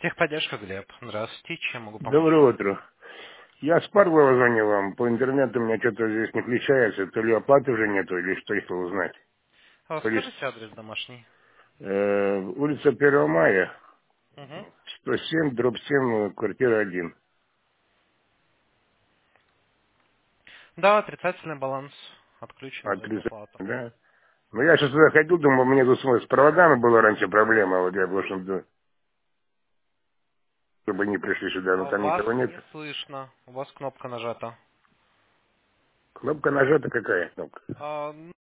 Техподдержка, Глеб. Здравствуйте, чем могу помочь? Доброе утро. Я с Паргова звоню вам. По интернету у меня что-то здесь не включается. То ли оплаты уже нету, или что еще узнать. То ли Скажите адрес домашний. улица 1 мая, Угу. 107, дробь 7, квартира 1. Да, отрицательный баланс. Отключено за Адреса, доплату. да? Ну, я сейчас туда ходил, думал, мне тут с проводами была раньше проблема. Вот я должен, чтобы не пришли сюда, но там Вас никого нет. не слышно. У вас кнопка нажата. Кнопка нажата какая кнопка?